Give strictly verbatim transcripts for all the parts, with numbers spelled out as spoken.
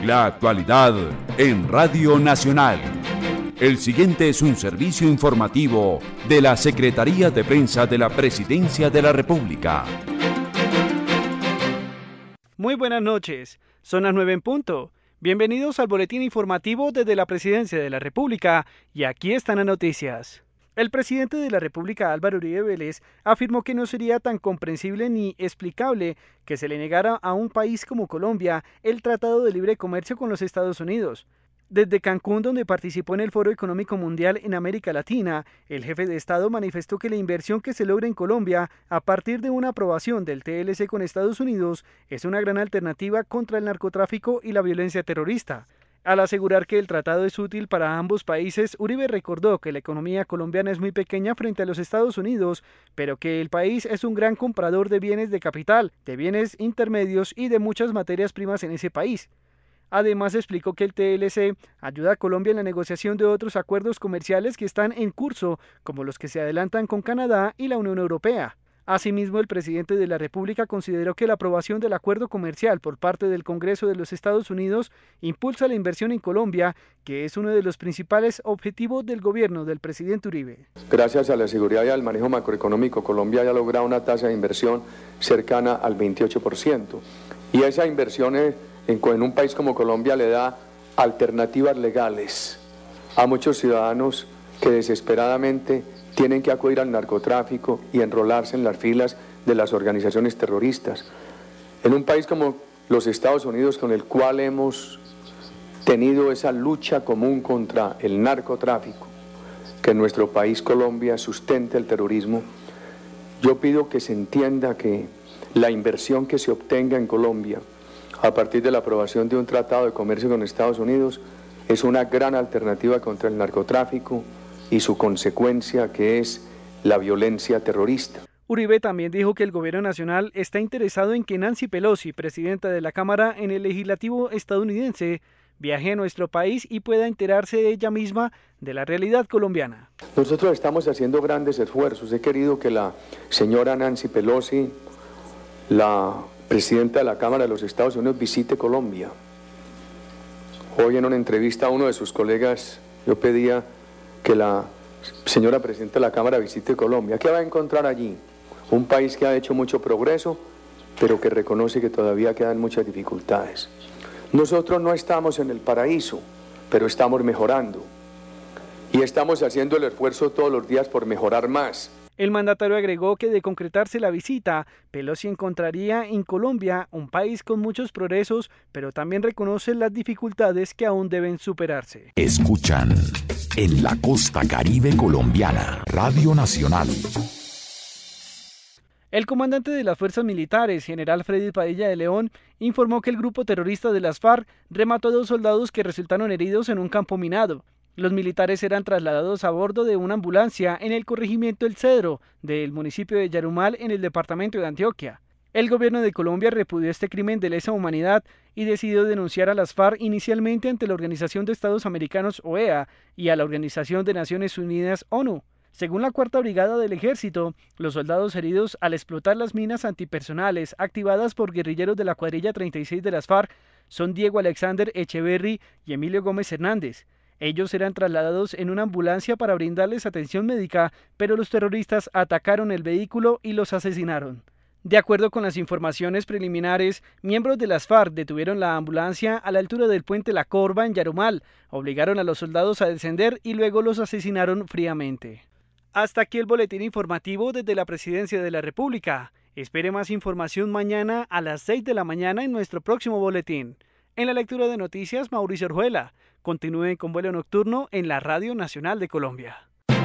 La actualidad en Radio Nacional. El siguiente es un servicio informativo de la Secretaría de Prensa de la Presidencia de la República. Muy buenas noches, son las nueve en punto. Bienvenidos al boletín informativo desde la Presidencia de la República y aquí están las noticias. El presidente de la República, Álvaro Uribe Vélez, afirmó que no sería tan comprensible ni explicable que se le negara a un país como Colombia el Tratado de Libre Comercio con los Estados Unidos. Desde Cancún, donde participó en el Foro Económico Mundial en América Latina, el jefe de Estado manifestó que la inversión que se logra en Colombia a partir de una aprobación del T L C con Estados Unidos es una gran alternativa contra el narcotráfico y la violencia terrorista. Al asegurar que el tratado es útil para ambos países, Uribe recordó que la economía colombiana es muy pequeña frente a los Estados Unidos, pero que el país es un gran comprador de bienes de capital, de bienes intermedios y de muchas materias primas en ese país. Además, explicó que el T L C ayuda a Colombia en la negociación de otros acuerdos comerciales que están en curso, como los que se adelantan con Canadá y la Unión Europea. Asimismo, el presidente de la República consideró que la aprobación del acuerdo comercial por parte del Congreso de los Estados Unidos impulsa la inversión en Colombia, que es uno de los principales objetivos del gobierno del presidente Uribe. Gracias a la seguridad y al manejo macroeconómico, Colombia ya ha logrado una tasa de inversión cercana al veintiocho por ciento. Y esa inversión en, en un país como Colombia le da alternativas legales a muchos ciudadanos que desesperadamente tienen que acudir al narcotráfico y enrolarse en las filas de las organizaciones terroristas. En un país como los Estados Unidos, con el cual hemos tenido esa lucha común contra el narcotráfico, que en nuestro país, Colombia, sustenta el terrorismo, yo pido que se entienda que la inversión que se obtenga en Colombia a partir de la aprobación de un tratado de comercio con Estados Unidos es una gran alternativa contra el narcotráfico y su consecuencia, que es la violencia terrorista. Uribe también dijo que el gobierno nacional está interesado en que Nancy Pelosi, presidenta de la Cámara en el legislativo estadounidense, viaje a nuestro país y pueda enterarse de ella misma de la realidad colombiana. Nosotros estamos haciendo grandes esfuerzos. He querido que la señora Nancy Pelosi, la presidenta de la Cámara de los Estados Unidos, visite Colombia. Hoy en una entrevista a uno de sus colegas yo pedía que la señora presidenta de la Cámara visite Colombia. ¿Qué va a encontrar allí? Un país que ha hecho mucho progreso, pero que reconoce que todavía quedan muchas dificultades. Nosotros no estamos en el paraíso, pero estamos mejorando. Y estamos haciendo el esfuerzo todos los días por mejorar más. El mandatario agregó que de concretarse la visita, Pelosi encontraría en Colombia un país con muchos progresos, pero también reconoce las dificultades que aún deben superarse. Escuchan en la costa caribe colombiana, Radio Nacional. El comandante de las fuerzas militares, general Freddy Padilla de León, informó que el grupo terrorista de las FARC remató a dos soldados que resultaron heridos en un campo minado. Los militares eran trasladados a bordo de una ambulancia en el corregimiento El Cedro, del municipio de Yarumal, en el departamento de Antioquia. El gobierno de Colombia repudió este crimen de lesa humanidad y decidió denunciar a las FARC inicialmente ante la Organización de Estados Americanos, O E A, y a la Organización de Naciones Unidas, ONU. Según la Cuarta Brigada del Ejército, los soldados heridos al explotar las minas antipersonales activadas por guerrilleros de la cuadrilla treinta y seis de las FARC son Diego Alexander Echeverry y Emilio Gómez Hernández. Ellos eran trasladados en una ambulancia para brindarles atención médica, pero los terroristas atacaron el vehículo y los asesinaron. De acuerdo con las informaciones preliminares, miembros de las FARC detuvieron la ambulancia a la altura del puente La Corva en Yarumal, obligaron a los soldados a descender y luego los asesinaron fríamente. Hasta aquí el boletín informativo desde la Presidencia de la República. Espere más información mañana a las seis de la mañana en nuestro próximo boletín. En la lectura de noticias, Mauricio Orjuela. Continúen con vuelo nocturno en la Radio Nacional de Colombia.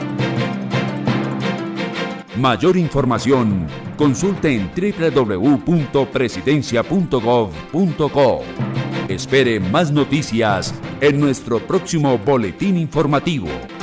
Mayor información, consulte en doble u doble u doble u punto presidencia punto gov punto co. Espere más noticias en nuestro próximo boletín informativo.